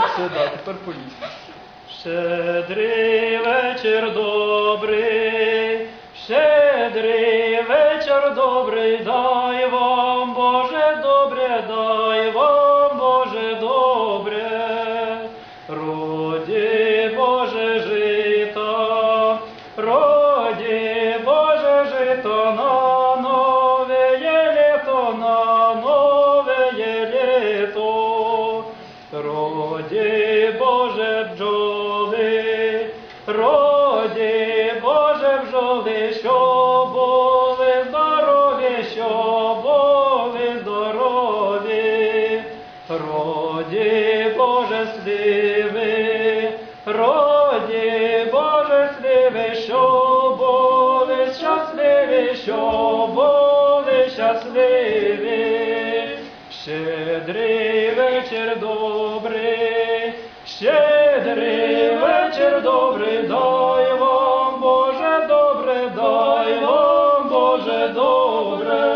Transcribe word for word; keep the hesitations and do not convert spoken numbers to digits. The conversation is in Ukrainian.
все, да, тепер поїсть. Щедрий вечір добрий, щедрий вечір добрий, дай вам, Боже, добре, дай вам, Боже, добре. Роді, Боже, жито, роді, Боже, жито, на нове літо, на нове літо. Роді, Боже, бджоли, роді, Боже, бджоли, що були здорові, що були здорові. Роді, Боже, сливи, роді, Боже, сливи, що були щасливі, що були щасливі. Щедрий вечір добрий, щедрий вечір добрий, дай вам, Боже, добре, дай вам, Боже, добре.